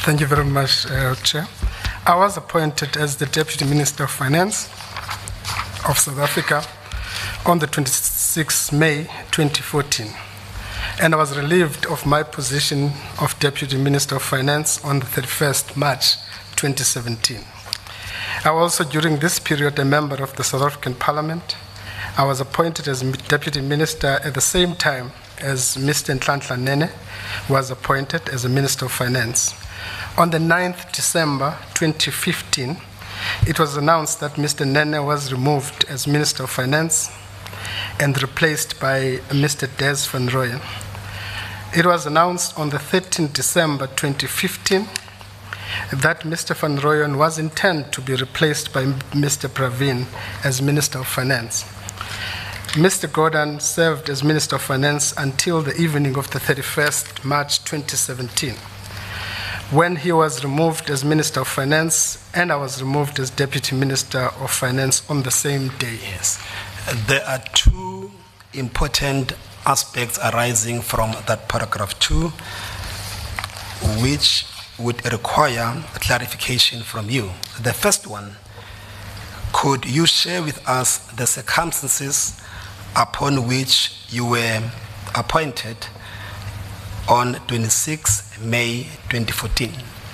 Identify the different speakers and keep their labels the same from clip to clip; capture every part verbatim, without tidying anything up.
Speaker 1: Thank you very much, uh, Chair. I was appointed as the Deputy Minister of Finance of South Africa on the twenty-sixth of May twenty fourteen, and I was relieved of my position of Deputy Minister of Finance on the thirty-first of March twenty seventeen. I was also during this period a member of the South African Parliament. I was appointed as Deputy Minister at the same time as Mister Nhlanhla Nene was appointed as a Minister of Finance. On the ninth of December twenty fifteen, it was announced that Mister Nene was removed as Minister of Finance and replaced by Mister Des van Rooyen. It was announced on the thirteenth of December twenty fifteen that Mister van Rooyen was intended to be replaced by Mister Pravin as Minister of Finance. Mister Gordhan served as Minister of Finance until the evening of the thirty-first of March twenty seventeen, when he was removed as Minister of Finance and I was removed as Deputy Minister of Finance on the same day.
Speaker 2: Yes. There are two important aspects arising from that paragraph two, which would require clarification from you. The first one, could you share with us the circumstances upon which you were appointed on twenty-sixth of May twenty fourteen?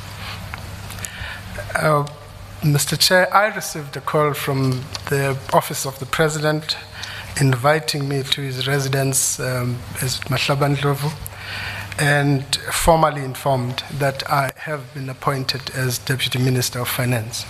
Speaker 1: Uh, Mister Chair, I received a call from the Office of the President inviting me to his residence um, as Mahlaba Ndlovu, and formally informed that I have been appointed as Deputy Minister of Finance.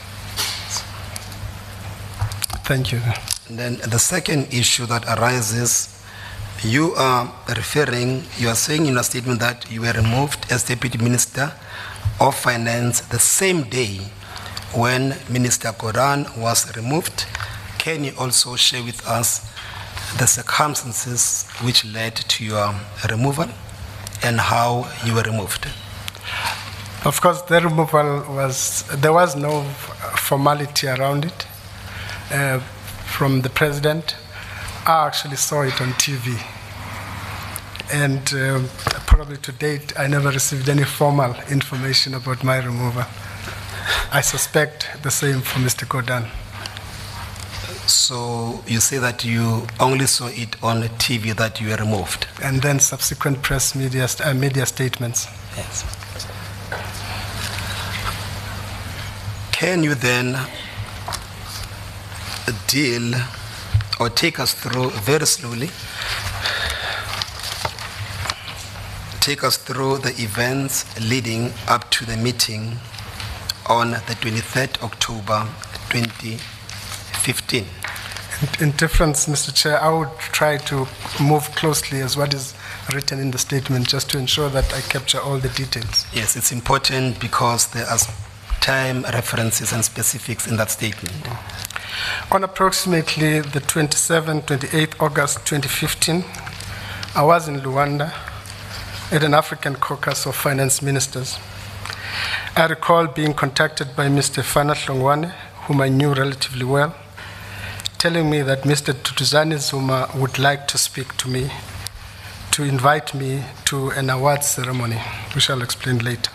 Speaker 1: Thank you.
Speaker 2: And then the second issue that arises, you are referring, you are saying in your statement that you were removed as Deputy Minister of Finance the same day when Minister Gordhan was removed. Can you also share with us the circumstances which led to your removal and how you were removed?
Speaker 1: Of course, the removal was, there was no formality around it uh, from the President. I actually saw it on T V. And uh, probably to date, I never received any formal information about my removal. I suspect the same for Mister Gordhan.
Speaker 2: So you say that you only saw it on T V that you were removed?
Speaker 1: And then subsequent press media, uh, media statements.
Speaker 2: Yes. Can you then deal or take us through very slowly, take us through the events leading up to the meeting on the twenty-third of October twenty fifteen?
Speaker 1: In, in difference, Mister Chair, I would try to move closely as what is written in the statement, just to ensure that I capture all the details.
Speaker 2: Yes, it's important because there are time references and specifics in that statement.
Speaker 1: On approximately the twenty-seventh, twenty-eighth of August twenty fifteen, I was in Luanda at an African caucus of finance ministers. I recall being contacted by Mister Fana Hlongwane, whom I knew relatively well, telling me that Mister Duduzane Zuma would like to speak to me, to invite me to an awards ceremony, which I'll explain later.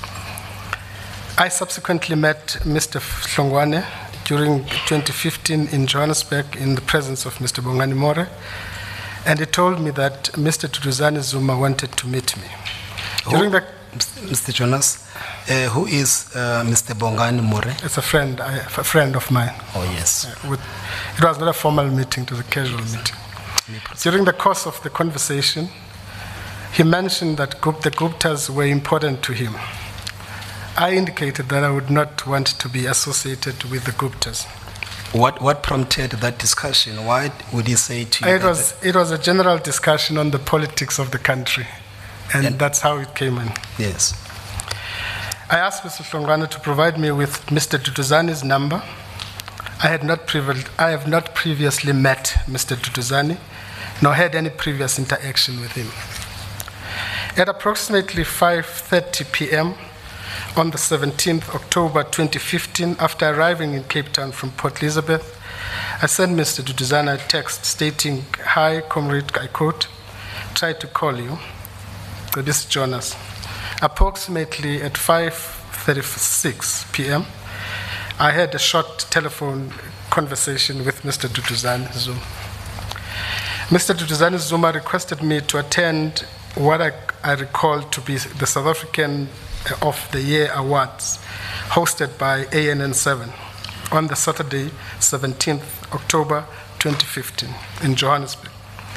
Speaker 1: I subsequently met Mister Hlongwane during twenty fifteen in Johannesburg in the presence of Mister Bongani More, and he told me that Mister Duduzane Zuma wanted to meet me. During the
Speaker 2: Mister Jonas, uh, who is uh, Mister Bongani More?
Speaker 1: It's a friend, I, a friend of mine.
Speaker 2: Oh, yes.
Speaker 1: Uh, with, it was not a formal meeting, it was a casual meeting. During the course of the conversation, he mentioned that Gup, the Guptas were important to him. I indicated that I would not want to be associated with the Guptas.
Speaker 2: What, what prompted that discussion? Why would he say to you?
Speaker 1: It was, it was a general discussion on the politics of the country, and, and that's how it came in.
Speaker 2: Yes.
Speaker 1: I asked Mister Hlongwane to provide me with Mister Duduzane's number. I, had not previ- I have not previously met Mister Duduzane, nor had any previous interaction with him. At approximately five thirty p.m., on the seventeenth of October twenty fifteen, after arriving in Cape Town from Port Elizabeth, I sent Mister Duduzane a text stating, "Hi, comrade," I quote, "tried to call you. So this is Jonas. Approximately at five thirty-six p m, I had a short telephone conversation with Mister Duduzane Zuma. Mister Duduzane Zuma requested me to attend what I, I recall to be the South African of the Year Awards, hosted by A N N seven on the Saturday, seventeenth October twenty fifteen in Johannesburg.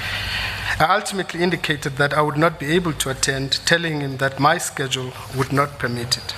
Speaker 1: I ultimately indicated that I would not be able to attend, telling him that my schedule would not permit it.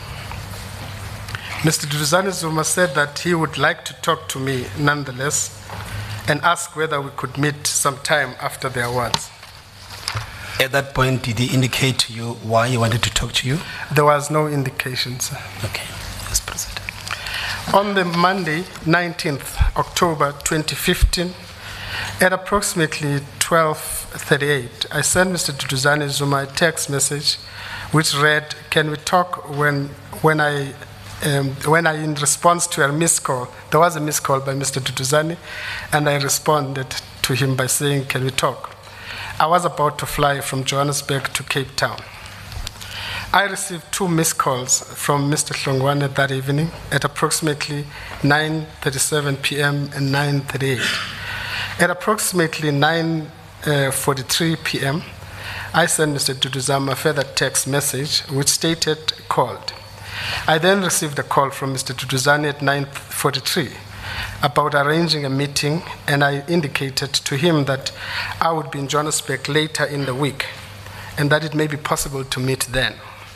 Speaker 1: Mister Duduzane Zuma said that he would like to talk to me nonetheless and ask whether we could meet sometime after the awards.
Speaker 2: At that point, did he indicate to you why he wanted to talk to you?
Speaker 1: There was no indication, sir.
Speaker 2: Okay, yes, President.
Speaker 1: On the Monday, nineteenth October twenty fifteen, at approximately twelve thirty-eight, I sent Mister Duduzane Zuma a text message which read, "Can we talk?" when, when I Um, when I, in response to a missed call, there was a missed call by Mister Duduzane, and I responded to him by saying, "Can we talk?" I was about to fly from Johannesburg to Cape Town. I received two missed calls from Mister Hlongwane that evening at approximately nine thirty-seven p m and nine thirty-eight. At approximately nine forty-three p m, I sent Mister Duduzane a further text message which stated, "Called." I then received a call from Mister Duduzane at nine forty-three about arranging a meeting, and I indicated to him that I would be in Johannesburg later in the week and that it may be possible to meet then.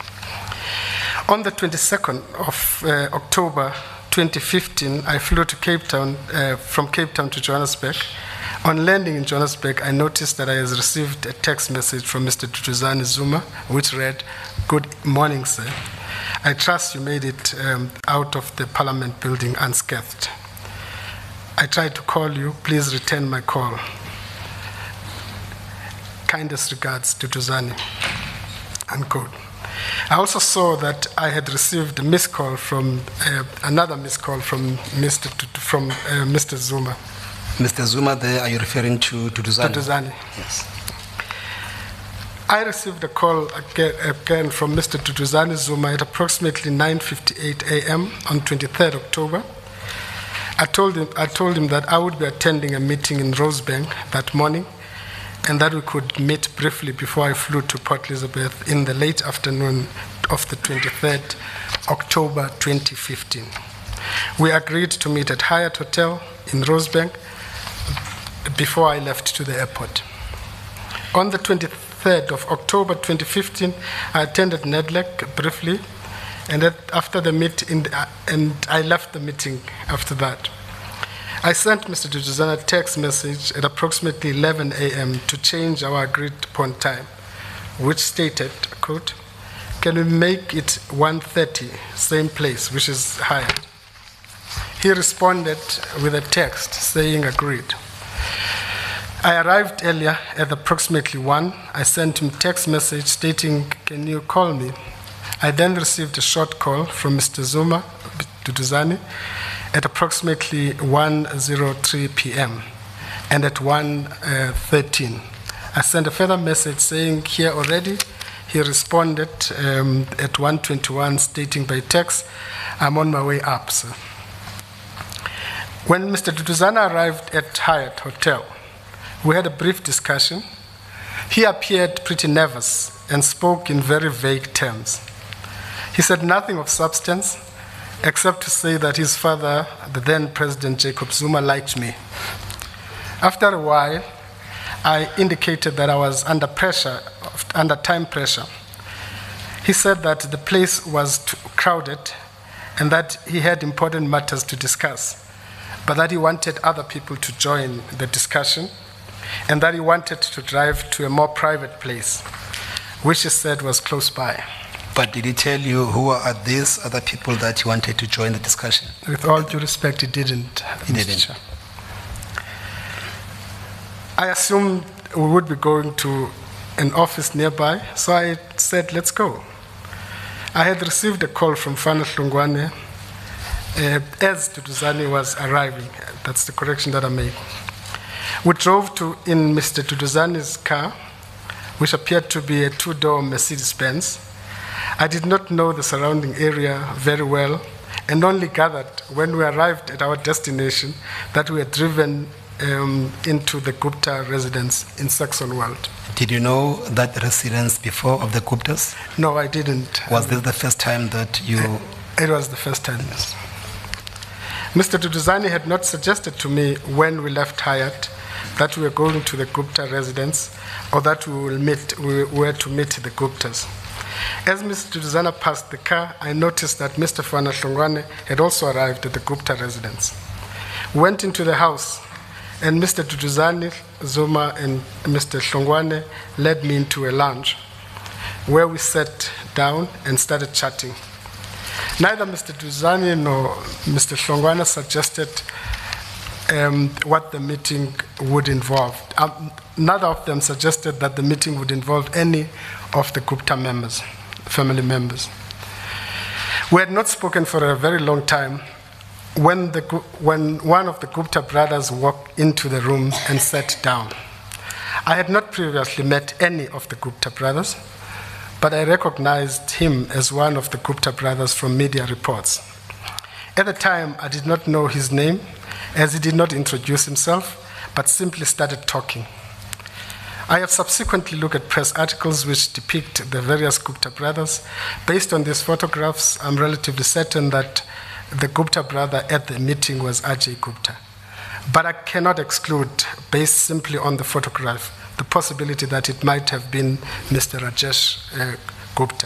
Speaker 1: On the twenty-second of uh, October twenty fifteen, I flew to Cape Town, uh, from Cape Town to Johannesburg. On landing in Johannesburg, I noticed that I had received a text message from Mister Duduzane Zuma which read, "Good morning, sir. I trust you made it um, out of the Parliament building unscathed. I tried to call you. Please return my call. Kindest regards, Duduzane," unquote. I also saw that I had received a missed call from uh, another missed call from Mister T- from uh, Mister Zuma.
Speaker 2: Mister Zuma, there, are you referring to Duduzane?
Speaker 1: Duduzane.
Speaker 2: Yes.
Speaker 1: I received a call again, again from Mister Duduzane Zuma at approximately nine fifty-eight a m on twenty-third October. I told him I told him that I would be attending a meeting in Rosebank that morning, and that we could meet briefly before I flew to Port Elizabeth in the late afternoon of the twenty-third October twenty fifteen. We agreed to meet at Hyatt Hotel in Rosebank before I left to the airport. On the twenty-third of October twenty fifteen, I attended NEDLAC briefly, and that after the meeting, uh, and I left the meeting after that. I sent Mister Duduzane a text message at approximately eleven a m to change our agreed upon time, which stated, quote, "Can we make it one thirty, same place," which is Hyatt. He responded with a text saying agreed. I arrived earlier at approximately one. I sent him a text message stating, "Can you call me?" I then received a short call from Mister Zuma Duduzane at approximately one oh three p m and at one thirteen. I sent a further message saying, "Here already." He responded um, at one twenty-one stating by text, "I'm on my way up, sir." When Mister Duduzane arrived at Hyatt Hotel, we had a brief discussion. He appeared pretty nervous and spoke in very vague terms. He said nothing of substance, except to say that his father, the then President Jacob Zuma, liked me. After a while, I indicated that I was under pressure, under time pressure. He said that the place was too crowded and that he had important matters to discuss, but that he wanted other people to join the discussion and that he wanted to drive to a more private place, which he said was close by.
Speaker 2: But did he tell you who are these other people that he wanted to join the discussion?
Speaker 1: With all due respect, he didn't.
Speaker 2: He didn't.
Speaker 1: I assumed we would be going to an office nearby, so I said, "Let's go." I had received a call from Fana Hlongwane uh, as Duduzane was arriving. That's the correction that I made. We drove to in Mister Duduzane's car, which appeared to be a two-door Mercedes-Benz. I did not know the surrounding area very well and only gathered when we arrived at our destination that we were driven um, into the Gupta residence in Saxonwold.
Speaker 2: Did you know that residence before of the Guptas?
Speaker 1: No, I didn't.
Speaker 2: Was this the first time that you...
Speaker 1: It was the first time, yes. Mister Duduzane had not suggested to me when we left Hyatt that we were going to the Gupta residence or that we, will meet, we were to meet the Guptas. As Mister Duduzane passed the car, I noticed that Mister Fana Hlongwane had also arrived at the Gupta residence. We went into the house, and Mister Duduzane, Zuma, and Mister Hlongwane led me into a lounge where we sat down and started chatting. Neither Mister Duduzane nor Mister Hlongwane suggested um, what the meeting would involve. Um, neither of them suggested that the meeting would involve any of the Gupta members, family members. We had not spoken for a very long time when, the, when one of the Gupta brothers walked into the room and sat down. I had not previously met any of the Gupta brothers, but I recognized him as one of the Gupta brothers from media reports. At the time, I did not know his name, as he did not introduce himself, but simply started talking. I have subsequently looked at press articles which depict the various Gupta brothers. Based on these photographs, I'm relatively certain that the Gupta brother at the meeting was Ajay Gupta. But I cannot exclude, based simply on the photograph, the possibility that it might have been Mister Rajesh uh, Gupta.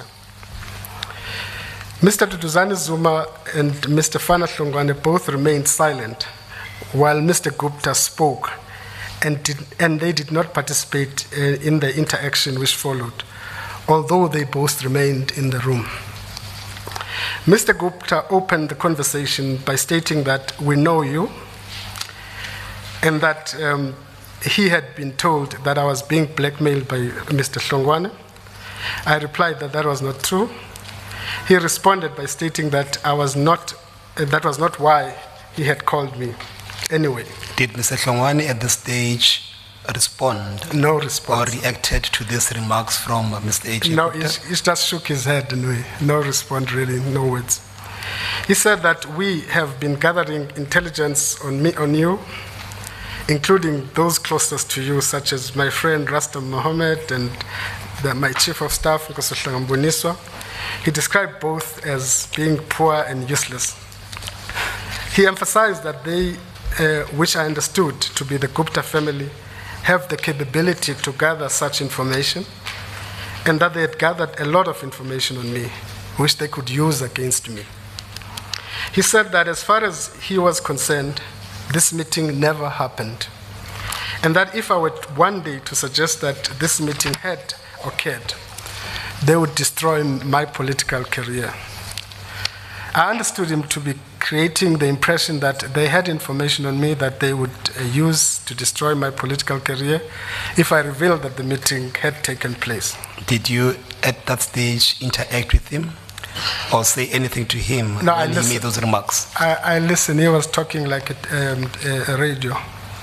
Speaker 1: Mister Duduzane Zuma and Mister Fana Hlongwane both remained silent while Mister Gupta spoke, and, did, and they did not participate uh, in the interaction which followed, although they both remained in the room. Mister Gupta opened the conversation by stating that we know you, and that um, he had been told that I was being blackmailed by Mister Hlongwane. I replied that that was not true. He responded by stating that I was not, uh, that was not why he had called me. Anyway.
Speaker 2: Did Mister Hlongwane at this stage respond?
Speaker 1: No response.
Speaker 2: Or reacted to these remarks from uh, Mister H.
Speaker 1: No, he, he just shook his head anyway. No response really, no words. He said that we have been gathering intelligence on me, on you, including those closest to you, such as my friend Rastam Mohammed and the, my chief of staff, Nkosi Mbuniswa. He described both as being poor and useless. He emphasized that they, uh, which I understood to be the Gupta family, have the capability to gather such information, and that they had gathered a lot of information on me, which they could use against me. He said that as far as he was concerned, this meeting never happened, and that if I were one day to suggest that this meeting had occurred, they would destroy my political career. I understood him to be creating the impression that they had information on me that they would uh, use to destroy my political career if I revealed that the meeting had taken place.
Speaker 2: Did you, at that stage, interact with him or say anything to him
Speaker 1: no,
Speaker 2: when
Speaker 1: I
Speaker 2: he
Speaker 1: listen,
Speaker 2: made those remarks?
Speaker 1: I, I listened. He was talking like a, um, a radio.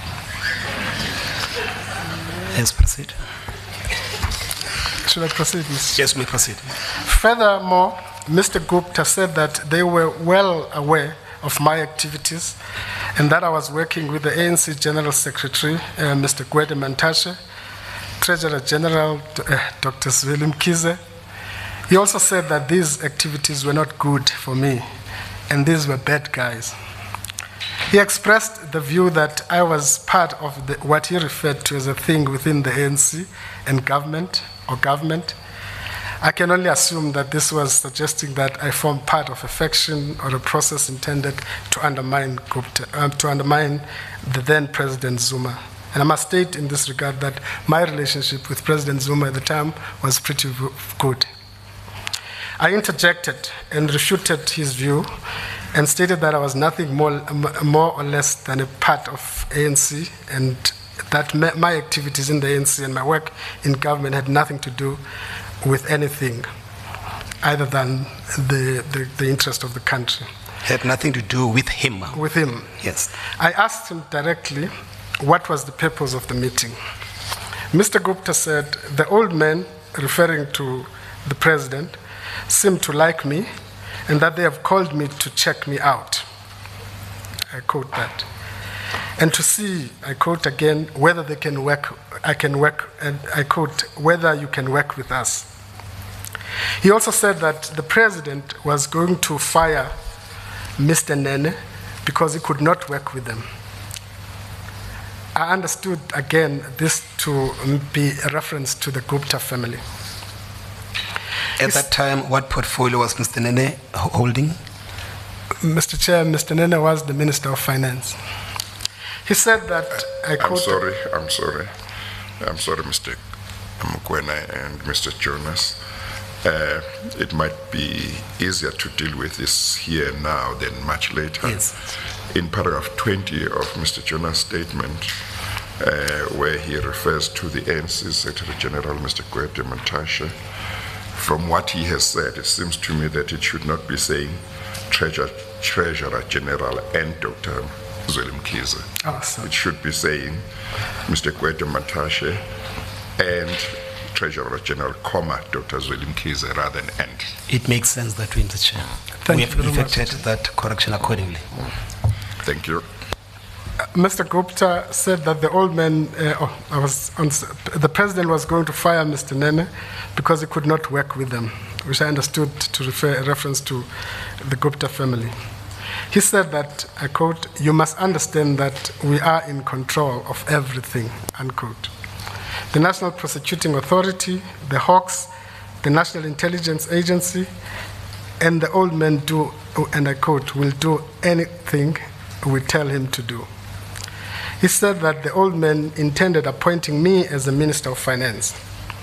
Speaker 2: Yes, proceed.
Speaker 1: Should I proceed, Mister
Speaker 2: Yes, we proceed.
Speaker 1: Furthermore, Mister Gupta said that they were well aware of my activities and that I was working with the A N C General Secretary, uh, Mister Gwede Mantashe, Treasurer General uh, Doctor Zweli Mkhize. He also said that these activities were not good for me and these were bad guys. He expressed the view that I was part of the, what he referred to as a thing within the A N C and government or government. I can only assume that this was suggesting that I formed part of a faction or a process intended to undermine Gupta, uh, to undermine the then President Zuma. And I must state in this regard that my relationship with President Zuma at the time was pretty good. I interjected and refuted his view and stated that I was nothing more, more or less than a part of A N C, and that my activities in the A N C and my work in government had nothing to do with anything other than the, the, the interest of the country.
Speaker 2: Had nothing to do with him?
Speaker 1: With him.
Speaker 2: Yes.
Speaker 1: I asked him directly what was the purpose of the meeting. Mister Gupta said the old man, referring to the president, seem to like me and that they have called me to check me out. I quote that. And to see, I quote again, whether they can work, I can work, and I quote, whether you can work with us. He also said that the president was going to fire Mister Nene because he could not work with them. I understood, again, this to be a reference to the Gupta family.
Speaker 2: At that time, what portfolio was Mister Nene holding?
Speaker 1: Mister Chair, Mister Nene was the Minister of Finance. He said that, I
Speaker 3: I'm
Speaker 1: quote,
Speaker 3: sorry, I'm sorry. I'm sorry, Mister Mokoena and Mister Jonas. Uh, it might be easier to deal with this here and now than much later.
Speaker 2: Yes.
Speaker 3: In paragraph twenty of Mister Jonas' statement, uh, where he refers to the A N C Secretary General, Mister Gwede Mantashe, from what he has said, it seems to me that it should not be saying Treasurer, Treasurer General and Doctor Zweli Mkhize.
Speaker 1: Awesome.
Speaker 3: It should be saying Mister Gwede Mantashe and Treasurer General, comma, Doctor Zweli Mkhize, rather than and.
Speaker 2: It makes sense that way, Mister Chair.
Speaker 1: Thank
Speaker 2: we
Speaker 1: you
Speaker 2: have
Speaker 1: very much.
Speaker 2: effected that correction accordingly.
Speaker 3: Thank you.
Speaker 1: Mister Gupta said that the old man, uh, oh, I was on, the president was going to fire Mister Nene because he could not work with them, which I understood to refer a reference to the Gupta family. He said that, I quote, "You must understand that we are in control of everything," unquote. The National Prosecuting Authority, the Hawks, the National Intelligence Agency, and the old man do, and I quote, "will do anything we tell him to do." He said that the old man intended appointing me as the Minister of Finance.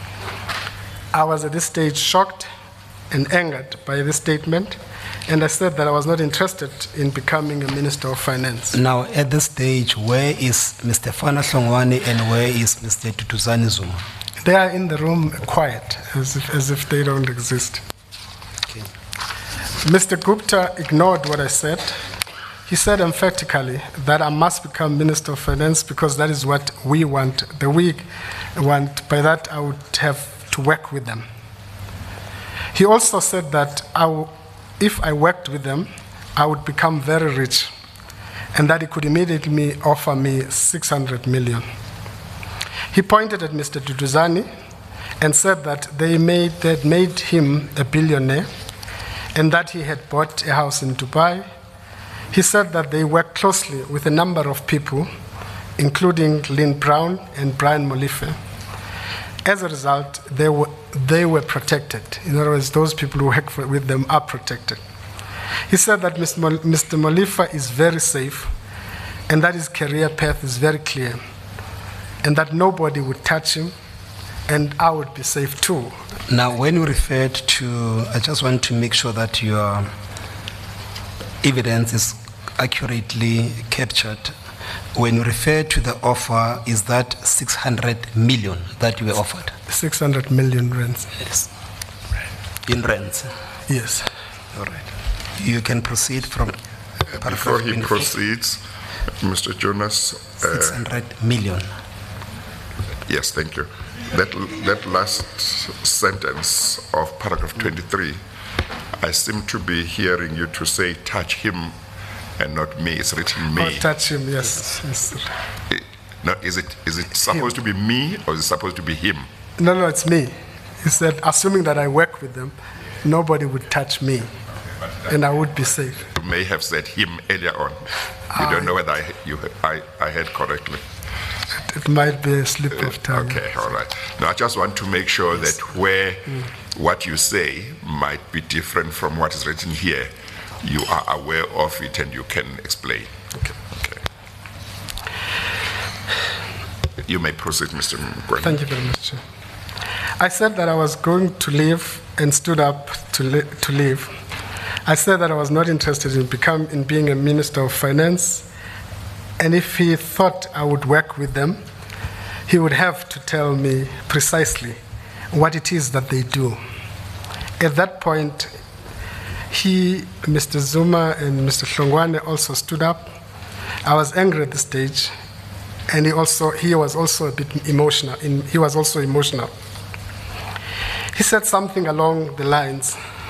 Speaker 1: I was at this stage shocked and angered by this statement, and I said that I was not interested in becoming a Minister of Finance.
Speaker 2: Now, at this stage, where is Mister Fana Hlongwane and where is Mister Duduzane Zuma?
Speaker 1: They are in the room quiet, as if, as if they don't exist.
Speaker 2: Okay.
Speaker 1: Mister Gupta ignored what I said. He said emphatically that I must become Minister of Finance because that is what we want, the we want. By that, I would have to work with them. He also said that I w- if I worked with them, I would become very rich, and that he could immediately offer me six hundred million. He pointed at Mister Duduzane and said that they made, they had made him a billionaire and that he had bought a house in Dubai. He said that they worked closely with a number of people, including Lynn Brown and Brian Molife. As a result, they were, they were protected. In other words, those people who work for, with them are protected. He said that Mister Molife is very safe and that his career path is very clear and that nobody would touch him and I would be safe too.
Speaker 2: Now, when you referred to, I just want to make sure that your evidence is accurately captured. When you refer to the offer, is that six hundred million that you were offered?
Speaker 1: six hundred million rands.
Speaker 2: Yes. In rents?
Speaker 1: Yes.
Speaker 2: All right. You can proceed from
Speaker 3: Before he proceeds, Mister Jonas. Uh,
Speaker 2: six hundred million.
Speaker 3: yes, thank you. That, that last sentence of paragraph twenty-three, I seem to be hearing you to say touch him and not me. It's written me.
Speaker 1: Oh, touch him, yes. yes.
Speaker 3: It- no, is it is it supposed to be me or is it supposed to be him?
Speaker 1: No, no, it's me. He said, assuming that I work with them, nobody would touch me and I would be safe.
Speaker 3: You may have said him earlier on. You
Speaker 1: I-
Speaker 3: don't know whether I, you, I, I heard correctly.
Speaker 1: It might be a slip of tongue.
Speaker 3: Okay, all right. Now, I just want to make sure that where what you say might be different from what is written here, you are aware of it and you can explain.
Speaker 1: Okay.
Speaker 3: Okay. You may proceed, Mister Mgwena.
Speaker 1: Thank you very much, Chair. I said that I was going to leave and stood up to, li- to leave. I said that I was not interested in, become, in being a Minister of Finance, and if he thought I would work with them, he would have to tell me precisely what it is that they do. At that point, he, Mister Zuma, and Mister Hlongwane also stood up. I was angry at this stage, and he also he was also a bit emotional. In, he was also emotional. He said something along the lines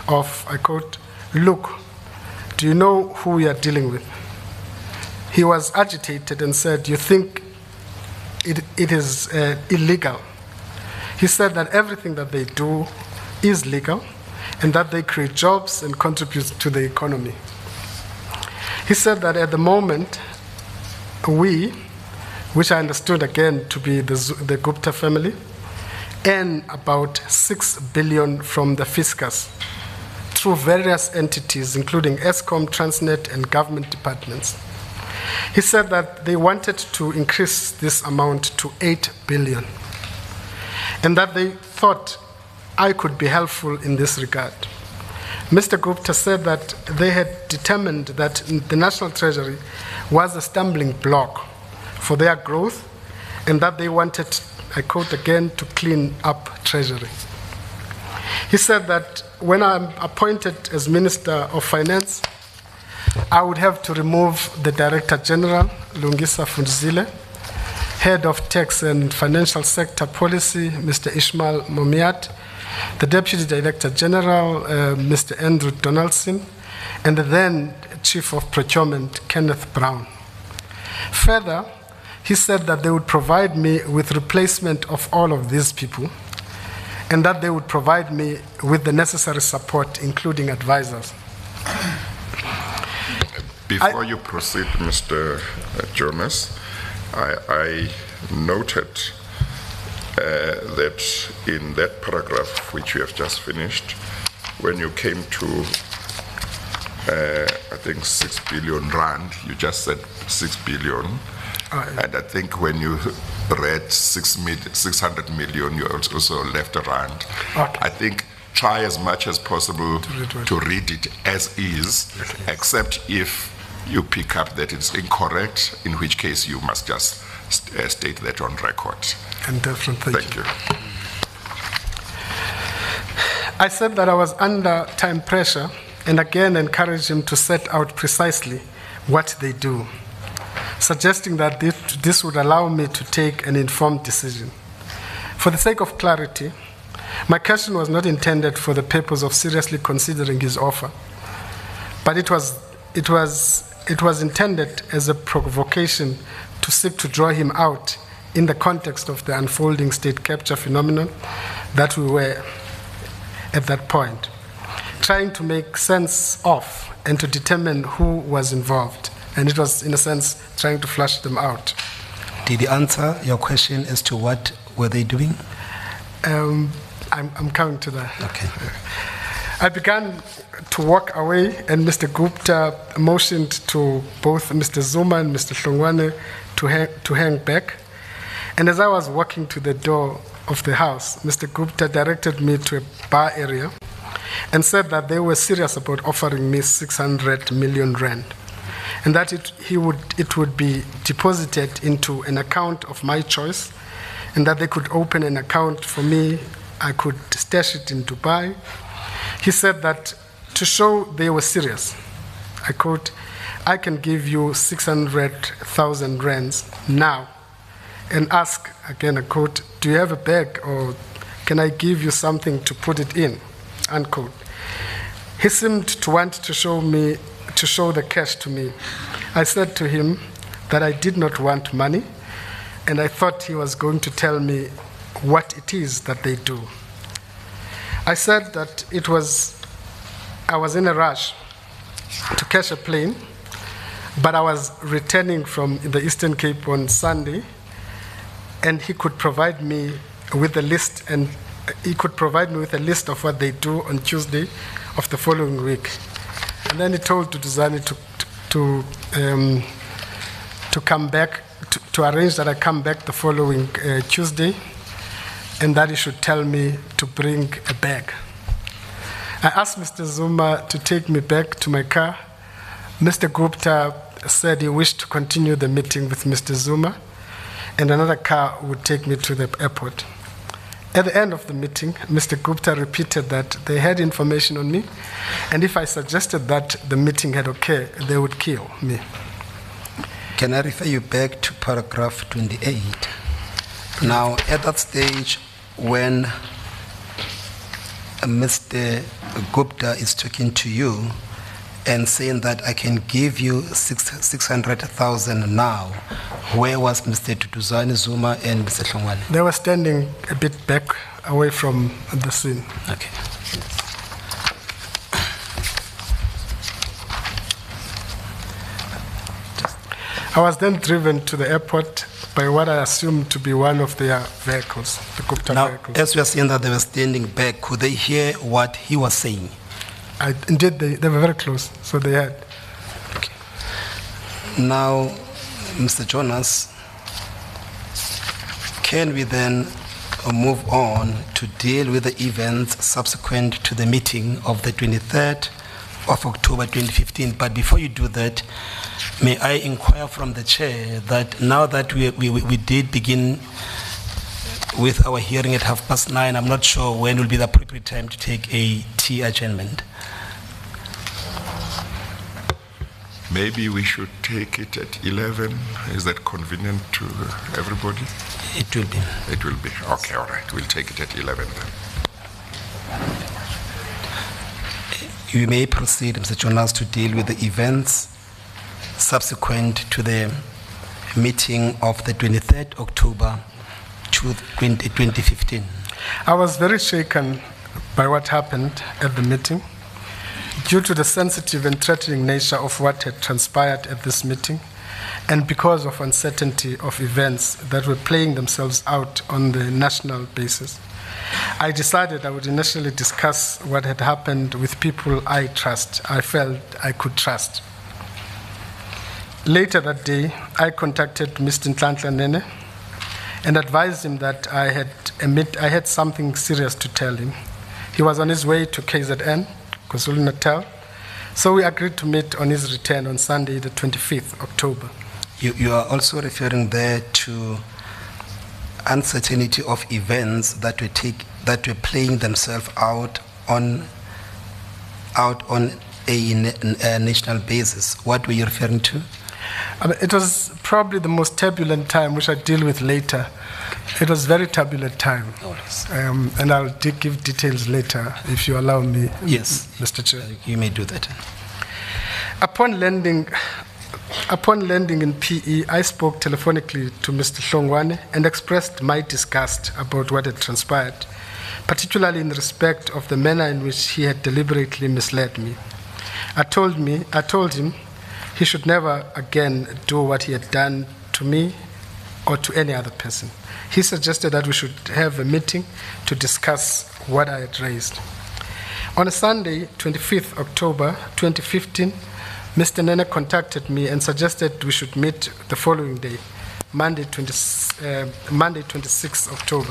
Speaker 1: of, I quote, "Look, do you know who we are dealing with?" He was agitated and said, "You think it, it is uh, illegal?" He said that everything that they do is legal and that they create jobs and contribute to the economy. He said that at the moment, we, which I understood again to be the, the Gupta family, earn about six billion from the fiscus through various entities, including Eskom, Transnet, and government departments. He said that they wanted to increase this amount to eight billion, and that they thought I could be helpful in this regard. Mister Gupta said that they had determined that the National Treasury was a stumbling block for their growth, and that they wanted, I quote again, to clean up Treasury. He said that when I'm appointed as Minister of Finance, I would have to remove the Director General, Lungisa Funzile, Head of Tax and Financial Sector Policy, Mister Ishmael Momiat, the Deputy Director General, uh, Mister Andrew Donaldson, and the then Chief of Procurement, Kenneth Brown. Further, he said that they would provide me with replacement of all of these people, and that they would provide me with the necessary support, including advisors.
Speaker 3: Before
Speaker 1: I,
Speaker 3: you proceed, Mister Jonas, I, I noted uh, that in that paragraph which you have just finished, when you came to, uh, I think, six billion rand, you just said six billion. Uh, and I think when you read six, mid, six hundred million, you also left a rand.
Speaker 1: Okay.
Speaker 3: I think try as much as possible
Speaker 1: to read,
Speaker 3: to read it as is, except if you pick up that it's incorrect, in which case you must just st- uh, state that on record.
Speaker 1: And definitely, thank,
Speaker 3: thank
Speaker 1: you.
Speaker 3: you.
Speaker 1: I said that I was under time pressure, and again encouraged him to set out precisely what they do, suggesting that this, this would allow me to take an informed decision. For the sake of clarity, my question was not intended for the purpose of seriously considering his offer, but it was, it was, it was intended as a provocation to seek to draw him out in the context of the unfolding state capture phenomenon that we were at that point, trying to make sense of and to determine who was involved. And it was, in a sense, trying to flush them out.
Speaker 2: Did he answer your question as to what were they doing?
Speaker 1: Um, I'm, I'm coming to that.
Speaker 2: Okay.
Speaker 1: I began to walk away, and Mister Gupta motioned to both Mister Zuma and Mister Hlongwane to hang, to hang back. And as I was walking to the door of the house, Mister Gupta directed me to a bar area and said that they were serious about offering me six hundred million rand, and that it, he would, it would be deposited into an account of my choice, and that they could open an account for me. I could stash it in Dubai. He said that to show they were serious, I quote, "I can give you six hundred thousand rands now and ask," again I quote, "do you have a bag or can I give you something to put it in?" Unquote. He seemed to want to show me, to show the cash to me. I said to him that I did not want money, and I thought he was going to tell me what it is that they do. I said that it was, I was in a rush to catch a plane, but I was returning from the Eastern Cape on Sunday, and he could provide me with a list, and he could provide me with a list of what they do on Tuesday of the following week. And then he told Duduzane to to um, to come back, to, to arrange that I come back the following uh, Tuesday, and that he should tell me to bring a bag. I asked Mister Zuma to take me back to my car. Mister Gupta said he wished to continue the meeting with Mister Zuma, and another car would take me to the airport. At the end of the meeting, Mister Gupta repeated that they had information on me, and if I suggested that the meeting had occurred, they would kill me.
Speaker 2: Can I refer you back to paragraph twenty-eight? Now, at that stage, when Mister Gupta is talking to you and saying that I can give you six, 600,000 now, where was Mister Tutuzani Zuma and Mister Hlongwane?
Speaker 1: They were standing a bit back away from the scene.
Speaker 2: Okay.
Speaker 1: I was then driven to the airport by what I assumed to be one of their vehicles, the Gupta
Speaker 2: Now,
Speaker 1: vehicles.
Speaker 2: as we are seeing that they were standing back, could they hear what he was saying?
Speaker 1: I, indeed, they, they were very close, so they had.
Speaker 2: Okay. Now, Mister Jonas, can we then move on to deal with the events subsequent to the meeting of the twenty-third of October twenty fifteen? But before you do that, may I inquire from the chair that now that we, we, we did begin with our hearing at half past nine, I'm not sure when will be the appropriate time to take a tea adjournment.
Speaker 3: Maybe we should take it at eleven. Is that convenient to everybody?
Speaker 2: It will be.
Speaker 3: It will be. Okay, all right. We'll take it at eleven then.
Speaker 2: You may proceed, Mister Jonas, to deal with the events subsequent to the meeting of the twenty-third of October twenty fifteen.
Speaker 1: I was very shaken by what happened at the meeting due to the sensitive and threatening nature of what had transpired at this meeting, and because of uncertainty of events that were playing themselves out on the national basis. I decided I would initially discuss what had happened with people I trust, I felt I could trust. Later that day, I contacted Mister Nhlanhla Nene and advised him that I had, admit, I had something serious to tell him. He was on his way to K Z N, KwaZulu-Natal, so we agreed to meet on his return on Sunday, the twenty-fifth of October.
Speaker 2: You, you are also referring there to uncertainty of events that were take that were playing themselves out on out on a, a national basis. What were you referring to?
Speaker 1: I mean, it was probably the most turbulent time, which I deal with later. It was very turbulent time, um, and I'll de- give details later if you allow me.
Speaker 2: Yes,
Speaker 1: Mister Chair.
Speaker 2: You may do that.
Speaker 1: Upon landing, upon landing in P E, I spoke telephonically to Mister Hlongwane and expressed my disgust about what had transpired, particularly in respect of the manner in which he had deliberately misled me. I told me, I told him he should never again do what he had done to me or to any other person. He suggested that we should have a meeting to discuss what I had raised. On a Sunday, twenty-fifth of October twenty fifteen, Mister Nene contacted me and suggested we should meet the following day, Monday, twenty, uh, Monday twenty-sixth of October.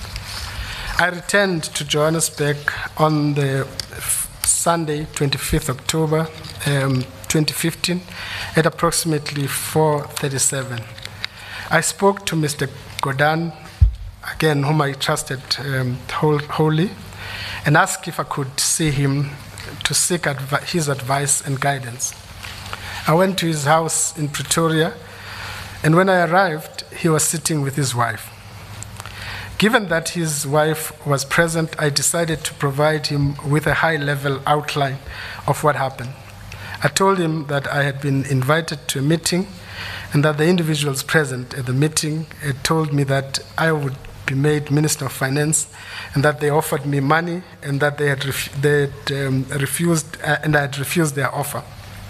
Speaker 1: I returned to Johannesburg on the Sunday, twenty-fifth of October um, twenty fifteen, at approximately four thirty-seven. I spoke to Mister Godan, again, whom I trusted um, wholly, and asked if I could see him to seek advi- his advice and guidance. I went to his house in Pretoria, and when I arrived, he was sitting with his wife. Given that his wife was present, I decided to provide him with a high-level outline of what happened. I told him that I had been invited to a meeting and that the individuals present at the meeting had told me that I would be made Minister of Finance and that they offered me money and that they had, ref- they had um, refused, uh, and I had refused their offer.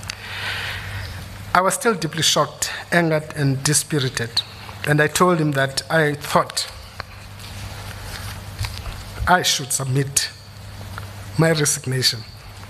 Speaker 1: I was still deeply shocked, angered, and dispirited, and I told him that I thought I should submit my resignation.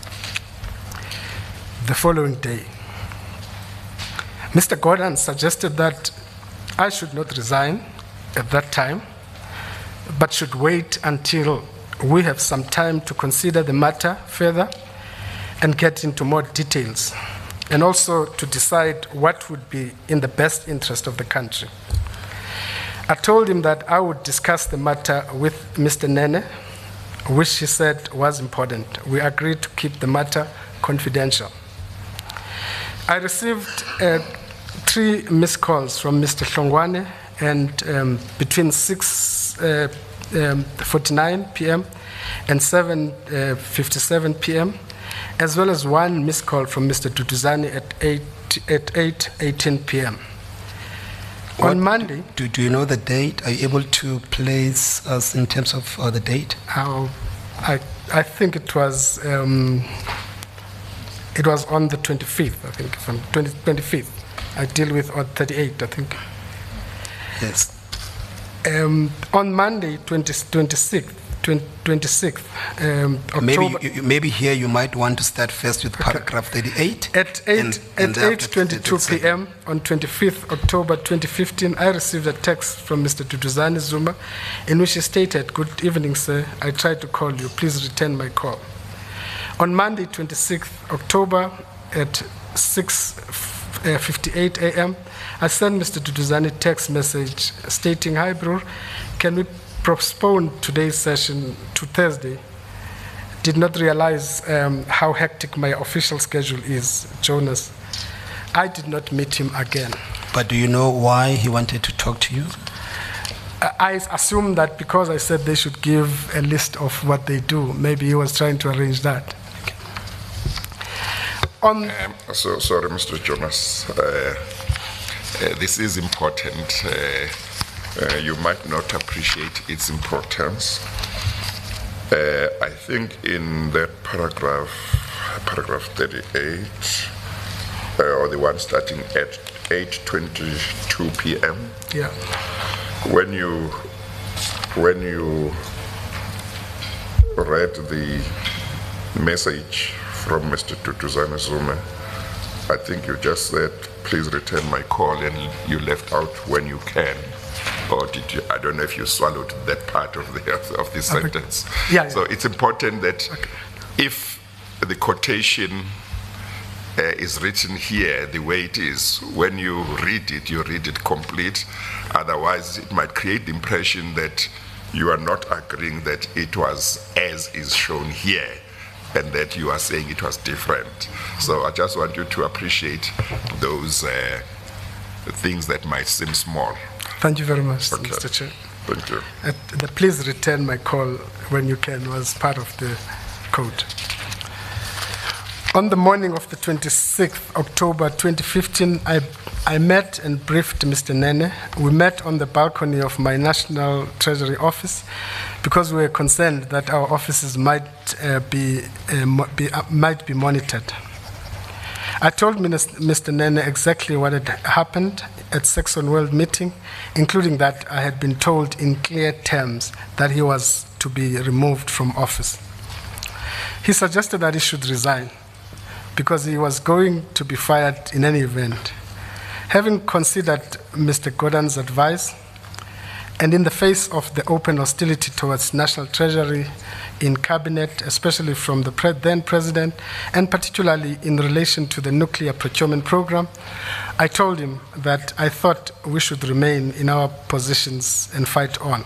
Speaker 1: The following day, Mister Gordon suggested that I should not resign at that time, but should wait until we have some time to consider the matter further and get into more details, and also to decide what would be in the best interest of the country. I told him that I would discuss the matter with Mister Nene, which he said was important. We agreed to keep the matter confidential. I received uh, three missed calls from Mister Hlongwane, and um, between six forty-nine uh, um, p.m. and seven fifty-seven p m, as well as one missed call from Mister Duduzane at eight eighteen p m On Monday...
Speaker 2: Do, do you know the date? Are you able to place us in terms of uh, the date?
Speaker 1: I'll, I, I think it was... Um, it was on the twenty-fifth, I think, from twenty-fifth. I deal with on thirty-eighth, I think.
Speaker 2: Yes.
Speaker 1: Um, on Monday, twenty-sixth, twenty-sixth um, October...
Speaker 2: Maybe, you, maybe here you might want to start first with paragraph thirty-eight.
Speaker 1: At eight twenty-two p m on twenty-fifth October twenty fifteen, I received a text from Mister Duduzane Zuma in which he stated, "Good evening, sir. I tried to call you. Please return my call." On Monday, twenty-sixth October at six fifty-eight a m, I sent Mister Duduzane a text message stating, "Hi, bro, can we postpone today's session to Thursday? Did not realize um, how hectic my official schedule is, Jonas." I did not meet him again.
Speaker 2: But do you know why he wanted to talk to you?
Speaker 1: I assume that because I said they should give a list of what they do, maybe he was trying to arrange that. On
Speaker 3: um, so, sorry, Mister Jonas. Uh, uh, this is important. Uh, uh, you might not appreciate its importance. Uh, I think in that paragraph, paragraph thirty-eight, uh, or the one starting at eight twenty-two p m,
Speaker 1: yeah.
Speaker 3: when you when you read the message from Mister Duduzane Zuma, I think you just said, "Please return my call," and you left out "when you can." Or did you? I don't know if you swallowed that part of the of the sentence.
Speaker 1: Yeah, yeah.
Speaker 3: So it's important that
Speaker 1: okay.
Speaker 3: if the quotation uh, is written here the way it is, when you read it, you read it complete. Otherwise, it might create the impression that you are not agreeing that it was as is shown here, and that you are saying it was different. So I just want you to appreciate those uh, things that might seem small.
Speaker 1: Thank you very much,
Speaker 3: Okay.
Speaker 1: Mister Chair.
Speaker 3: Thank you.
Speaker 1: Uh, the "please return my call when you can" was part of the code. On the morning of the twenty-sixth October twenty fifteen, I, I met and briefed Mister Nene. We met on the balcony of my National Treasury office because we were concerned that our offices might, uh, be, uh, mo be, uh, might be monitored. I told Mister Nene exactly what had happened at Saxon World meeting, including that I had been told in clear terms that he was to be removed from office. He suggested that he should resign because he was going to be fired in any event. Having considered Mister Gordon's advice, and in the face of the open hostility towards National Treasury in Cabinet, especially from the pre then President, and particularly in relation to the nuclear procurement program, I told him that I thought we should remain in our positions and fight on,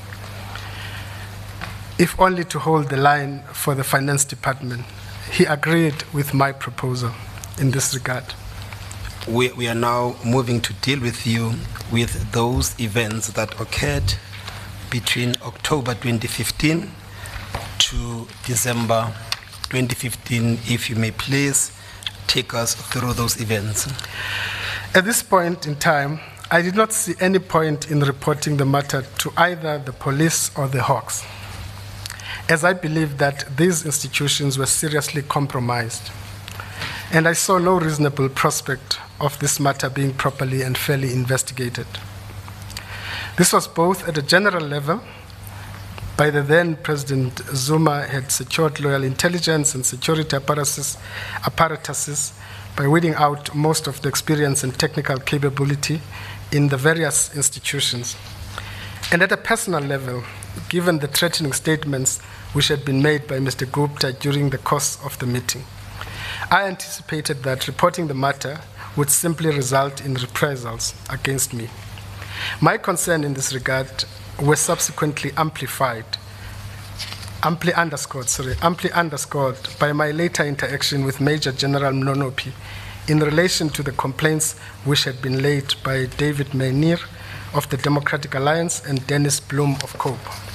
Speaker 1: if only to hold the line for the Finance Department. He agreed with my proposal in this regard.
Speaker 2: We, we are now moving to deal with you with those events that occurred between October twenty fifteen to December twenty fifteen. If you may please take us through those events.
Speaker 1: At this point in time, I did not see any point in reporting the matter to either the police or the Hawks, as I believe that these institutions were seriously compromised, and I saw no reasonable prospect of this matter being properly and fairly investigated. This was both at a general level. By the then President Zuma had secured loyal intelligence and security apparatuses, apparatuses by weeding out most of the experience and technical capability in the various institutions. And at a personal level, given the threatening statements which had been made by Mister Gupta during the course of the meeting, I anticipated that reporting the matter would simply result in reprisals against me. My concern in this regard were subsequently amplified, amply underscored, sorry, amply underscored by my later interaction with Major General Mnonopi in relation to the complaints which had been laid by David Mainir of the Democratic Alliance and Dennis Bloom of COPE.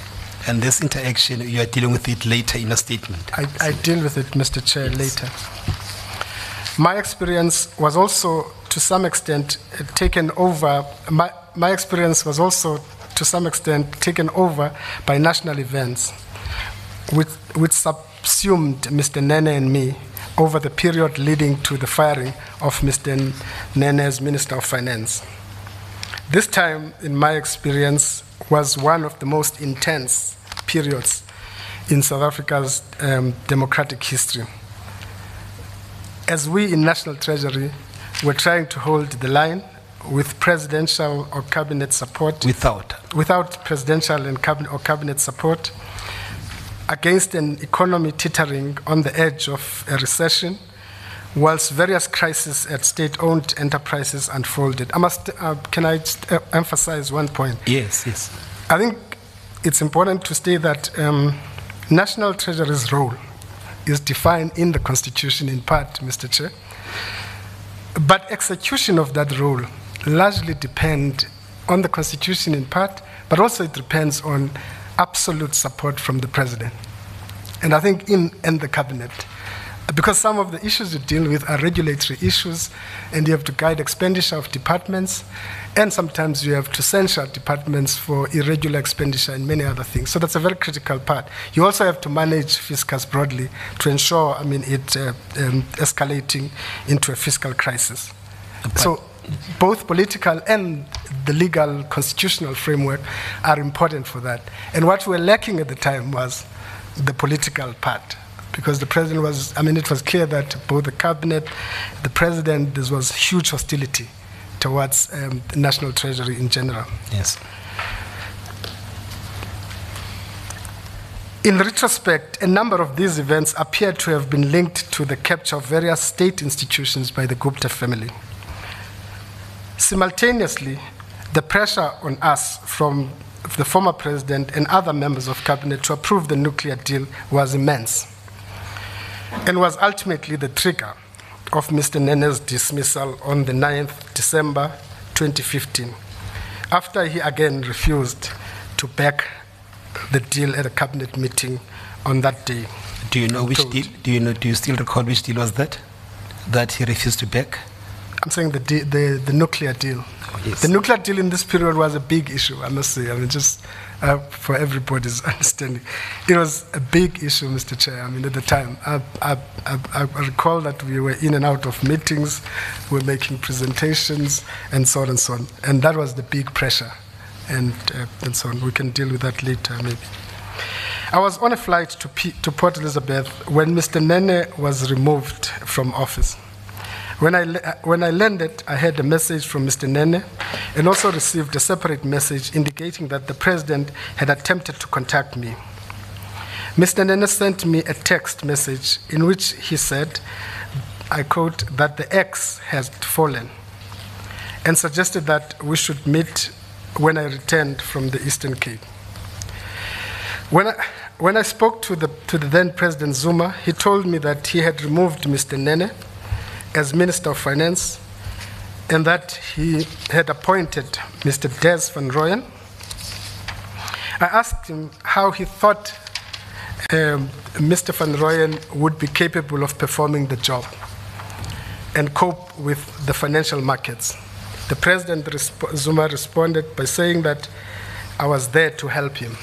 Speaker 2: And this interaction, you are dealing with it later in a statement.
Speaker 1: I, I deal with it, Mister Chair, yes. later. My experience was also, to some extent, uh, taken over. My, my experience was also, to some extent, taken over by national events, which, which subsumed Mister Nene and me over the period leading to the firing of Mister Nene as Minister of Finance. This time, in my experience, was one of the most intense periods in South Africa's um, democratic history. As we in National Treasury were trying to hold the line with presidential or cabinet support,
Speaker 2: without,
Speaker 1: without presidential and cabinet or cabinet support, against an economy teetering on the edge of a recession, whilst various crises at state-owned enterprises unfolded. I must, uh, can I just uh, emphasize one point?
Speaker 2: Yes, yes.
Speaker 1: I think it's important to state that um, National Treasury's role is defined in the Constitution in part, Mister Chair, but execution of that role largely depends on the Constitution in part, but also it depends on absolute support from the President. And I think in, in the Cabinet, because some of the issues you deal with are regulatory issues, and you have to guide expenditure of departments, and sometimes you have to censure departments for irregular expenditure and many other things. So that's a very critical part. You also have to manage fiscus broadly to ensure, I mean, it uh, um, escalating into a fiscal crisis. But so both political and the legal constitutional framework are important for that. And what we were lacking at the time was the political part. Because the president was, I mean, it was clear that both the cabinet, the president, there was huge hostility towards um, the National Treasury in general.
Speaker 2: Yes.
Speaker 1: In retrospect, a number of these events appear to have been linked to the capture of various state institutions by the Gupta family. Simultaneously, the pressure on us from the former president and other members of cabinet to approve the nuclear deal was immense, and was ultimately the trigger of Mister Nene's dismissal on the ninth of December twenty fifteen, after he again refused to back the deal at a cabinet meeting on that day.
Speaker 2: Do you know which deal? Do you know? Do you still recall which deal was that? That he refused to back?
Speaker 1: I'm saying the de- the, the nuclear deal.
Speaker 2: Oh, yes.
Speaker 1: The nuclear deal in this period was a big issue, I must say. I mean, just uh, for everybody's understanding. It was a big issue, Mister Chair. I mean, at the time, I, I, I, I recall that we were in and out of meetings, we were making presentations, and so on and so on. And that was the big pressure, and, uh, and so on. We can deal with that later, maybe. I was on a flight to, P- to Port Elizabeth when Mister Nene was removed from office. When I, when I landed, I had a message from Mister Nene and also received a separate message indicating that the president had attempted to contact me. Mister Nene sent me a text message in which he said, I quote, that the X has fallen, and suggested that we should meet when I returned from the Eastern Cape. When I, when I spoke to the, to the then President Zuma, he told me that he had removed Mister Nene as Minister of Finance, and that he had appointed Mister Des van Rooyen. I asked him how he thought um, Mister van Rooyen would be capable of performing the job and cope with the financial markets. The President resp- Zuma responded by saying that I was there to help him.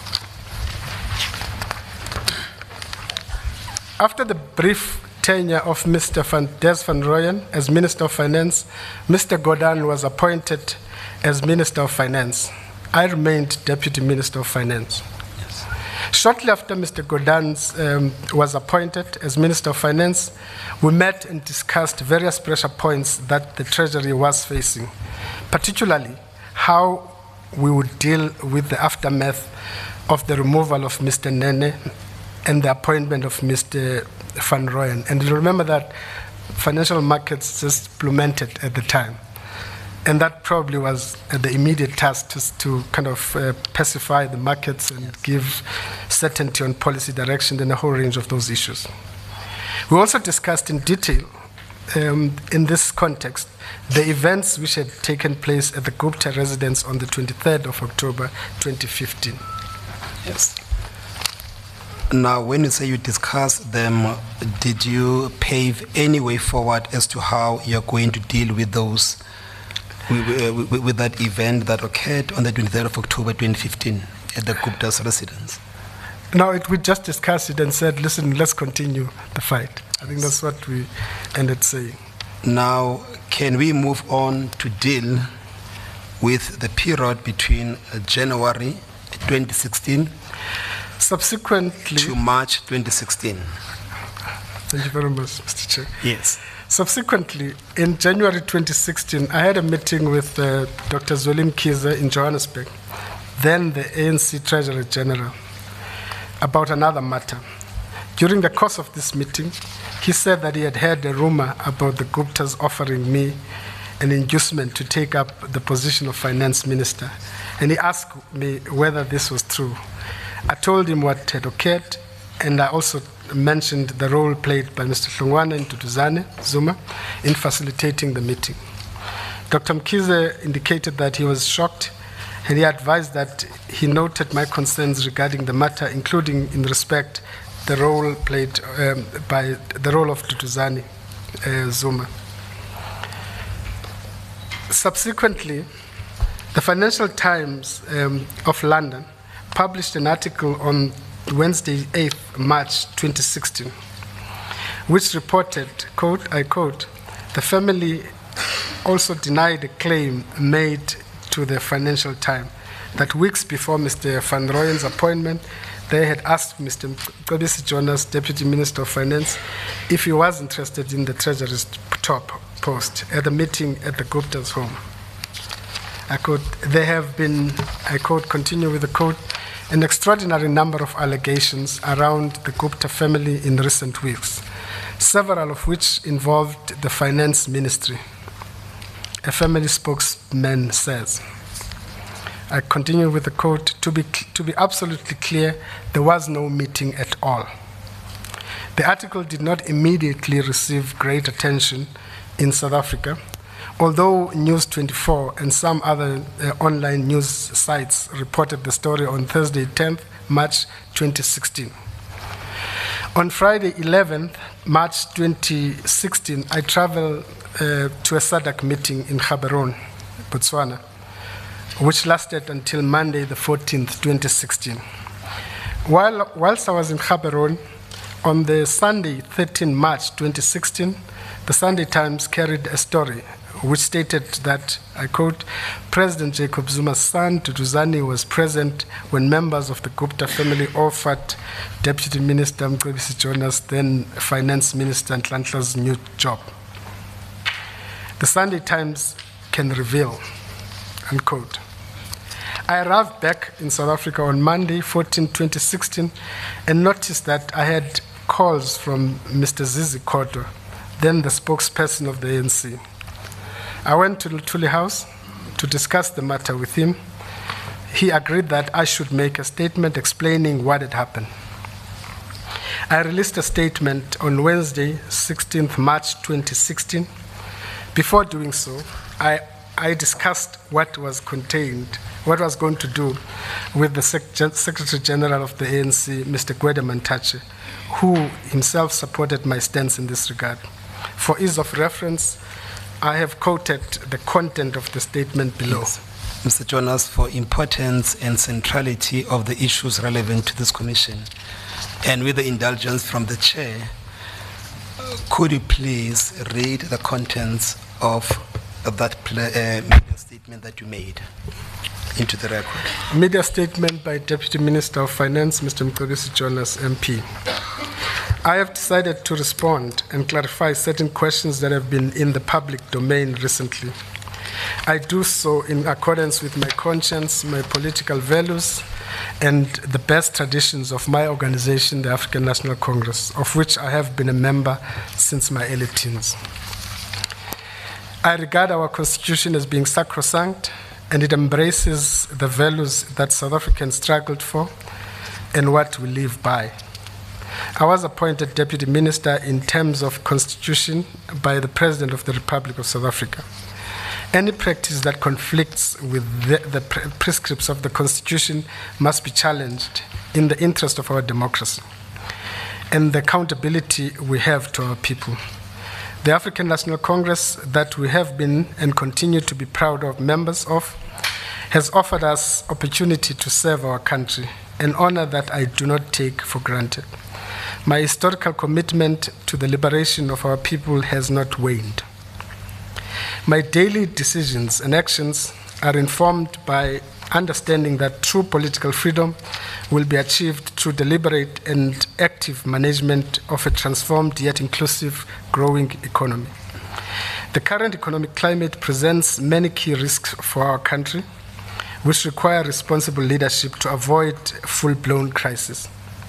Speaker 1: After the brief tenure of Mister Van Des van Rooyen as Minister of Finance, Mister Gordhan was appointed as Minister of Finance. I remained Deputy Minister of Finance. Yes. Shortly after Mister Gordhan um, was appointed as Minister of Finance, we met and discussed various pressure points that the Treasury was facing, particularly how we would deal with the aftermath of the removal of Mister Nene and the appointment of Mister Van Rooyen. And remember that financial markets just plummeted at the time. And that probably was uh, the immediate task to, to kind of uh, pacify the markets and yes. give certainty on policy direction and a whole range of those issues. We also discussed in detail, um, in this context, the events which had taken place at the Gupta residence on the twenty-third of October twenty fifteen.
Speaker 2: Yes. Now, when you say you discussed them, did you pave any way forward as to how you're going to deal with those, with, with, with that event that occurred on the twenty-third of October twenty fifteen at the Gupta's residence?
Speaker 1: No, it, we just discussed it and said, listen, let's continue the fight. I think that's what we ended saying.
Speaker 2: Now, can we move on to deal with the period between uh, January twenty sixteen
Speaker 1: Subsequently,
Speaker 2: to March twenty sixteen?
Speaker 1: Thank you very much, Mister Chair.
Speaker 2: Yes.
Speaker 1: Subsequently, in January twenty sixteen, I had a meeting with uh, Doctor Zweli Mkhize in Johannesburg, then the A N C Treasurer General, about another matter. During the course of this meeting, he said that he had heard a rumor about the Guptas offering me an inducement to take up the position of finance minister, and he asked me whether this was true. I told him what had occurred, and I also mentioned the role played by Mister Hlongwane Ntutuzane Zuma in facilitating the meeting. Doctor Mkhize indicated that he was shocked, and he advised that he noted my concerns regarding the matter, including in respect the role played um, by the role of Ntutuzane uh, Zuma. Subsequently, the Financial Times um, of London published an article on Wednesday, eighth March twenty sixteen, which reported, quote, I quote, the family also denied a claim made to the Financial Times that weeks before Mister Van Rooyen's appointment, they had asked Mister Mcebisi Jonas, Deputy Minister of Finance, if he was interested in the Treasury's top post at a meeting at the Gupta's home. I quote, there have been, I quote, continue with the quote, an extraordinary number of allegations around the Gupta family in recent weeks, several of which involved the finance ministry, a family spokesman says. I continue with the quote, to be, to be absolutely clear, there was no meeting at all. The article did not immediately receive great attention in South Africa, although News twenty-four and some other uh, online news sites reported the story on Thursday, tenth March twenty sixteen. On Friday, eleventh March twenty sixteen, I traveled uh, to a SADC meeting in Gaborone, Botswana, which lasted until Monday, the fourteenth, twenty sixteen. While, whilst I was in Gaborone, on the Sunday, thirteenth March twenty sixteen, the Sunday Times carried a story which stated that, I quote, President Jacob Zuma's son, Ntutuzane, was present when members of the Gupta family offered Deputy Minister Mcebisi Jonas, then Finance Minister Nhlanhla's new job. The Sunday Times can reveal, unquote. I arrived back in South Africa on Monday, fourteenth, twenty sixteen, and noticed that I had calls from Mister Zizi Kodwa, then the spokesperson of the A N C. I went to Luthuli House to discuss the matter with him. He agreed that I should make a statement explaining what had happened. I released a statement on Wednesday, sixteenth March twenty sixteen. Before doing so, I, I discussed what was contained, what was going to do with the Sec- Secretary General of the A N C, Mister Gwede Mantashe, who himself supported my stance in this regard. For ease of reference, I have quoted the content of the statement below.
Speaker 2: Yes. Mister Jonas, for importance and centrality of the issues relevant to this commission, and with the indulgence from the chair, could you please read the contents of that pl- uh, media statement that you made into the record?
Speaker 1: Media statement by Deputy Minister of Finance, Mister Mcebisi Jonas, M P. I have decided to respond and clarify certain questions that have been in the public domain recently. I do so in accordance with my conscience, my political values, and the best traditions of my organization, the African National Congress, of which I have been a member since my early teens. I regard our constitution as being sacrosanct, and it embraces the values that South Africans struggled for and what we live by. I was appointed Deputy Minister in terms of Constitution by the President of the Republic of South Africa. Any practice that conflicts with the, the pre- prescripts of the Constitution must be challenged in the interest of our democracy and the accountability we have to our people. The African National Congress that we have been and continue to be proud of members of has offered us opportunity to serve our country, an honor that I do not take for granted. My historical commitment to the liberation of our people has not waned. My daily decisions and actions are informed by understanding that true political freedom will be achieved through deliberate and active management of a transformed yet inclusive growing economy. The current economic climate presents many key risks for our country, which require responsible leadership to avoid full-blown crisis.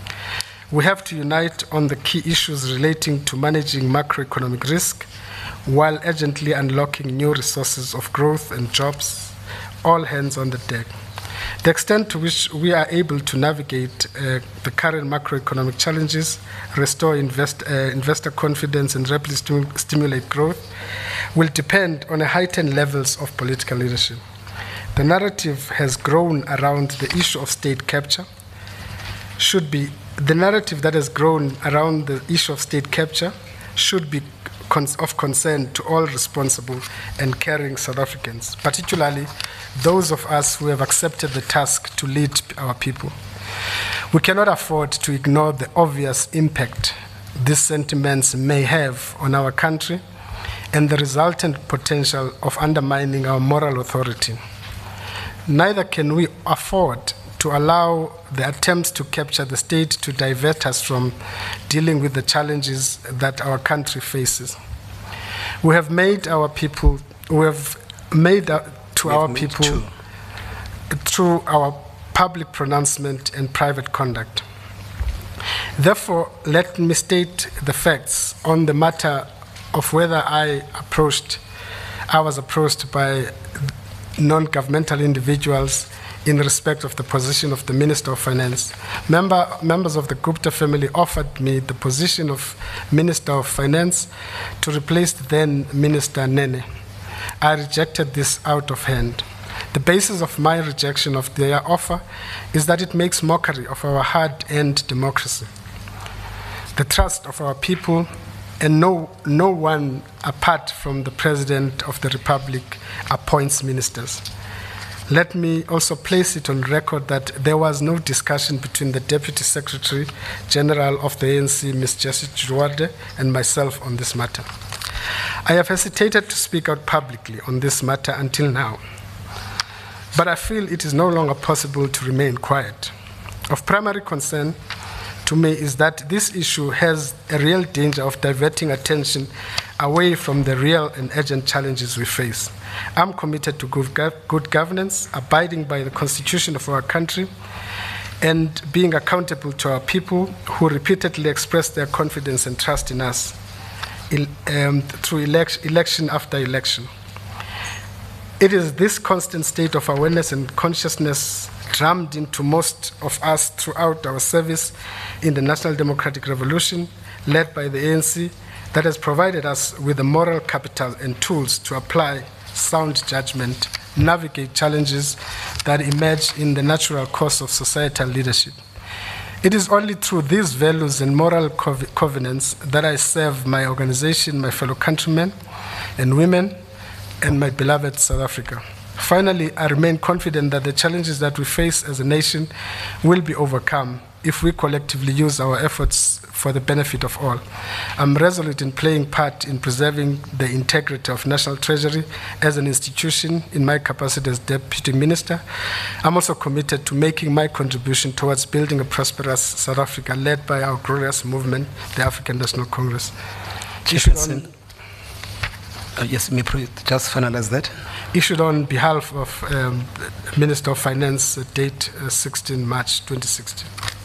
Speaker 1: We have to unite on the key issues relating to managing macroeconomic risk while urgently unlocking new resources of growth and jobs, all hands on the deck. The extent to which we are able to navigate uh, the current macroeconomic challenges, restore invest, uh, investor confidence, and rapidly stu- stimulate growth will depend on a heightened levels of political leadership. The narrative has grown around the issue of state capture should be the narrative that has grown around the issue of state capture should be cons- of concern to all responsible and caring South Africans, particularly those of us who have accepted the task to lead our people. We cannot afford to ignore the obvious impact these sentiments may have on our country and the resultant potential of undermining our moral authority. Neither can we afford to allow the attempts to capture the state to divert us from dealing with the challenges that our country faces. We have made our people, we have made uh, to we our made people two. through our public pronouncement and private conduct. Therefore, let me state the facts on the matter of whether I approached, I was approached by non-governmental individuals in respect of the position of the Minister of Finance. Member, members of the Gupta family offered me the position of Minister of Finance to replace the then Minister Nene. I rejected this out of hand. The basis of my rejection of their offer is that it makes mockery of our hard-earned democracy, the trust of our people, and no, no one apart from the President of the Republic appoints ministers. Let me also place it on record that there was no discussion between the Deputy Secretary General of the A N C, Miz Jessie Jwade, and myself on this matter. I have hesitated to speak out publicly on this matter until now, but I feel it is no longer possible to remain quiet. Of primary concern to me is that this issue has a real danger of diverting attention away from the real and urgent challenges we face. I'm committed to good, gov- good governance, abiding by the constitution of our country, and being accountable to our people who repeatedly express their confidence and trust in us il- um, through elect- election after election. It is this constant state of awareness and consciousness drummed into most of us throughout our service in the National Democratic Revolution, led by the A N C, that has provided us with the moral capital and tools to apply sound judgment, navigate challenges that emerge in the natural course of societal leadership. It is only through these values and moral cov- covenants that I serve my organization, my fellow countrymen and women, and my beloved South Africa. Finally, I remain confident that the challenges that we face as a nation will be overcome if we collectively use our efforts for the benefit of all. I'm resolute in playing part in preserving the integrity of National Treasury as an institution in my capacity as Deputy Minister. I'm also committed to making my contribution towards building a prosperous South Africa led by our glorious movement, the African National Congress.
Speaker 2: Chairperson, uh, yes, may I just finalize that?
Speaker 1: Issued on behalf of um, Minister of Finance, uh, date uh, sixteenth March twenty sixteen.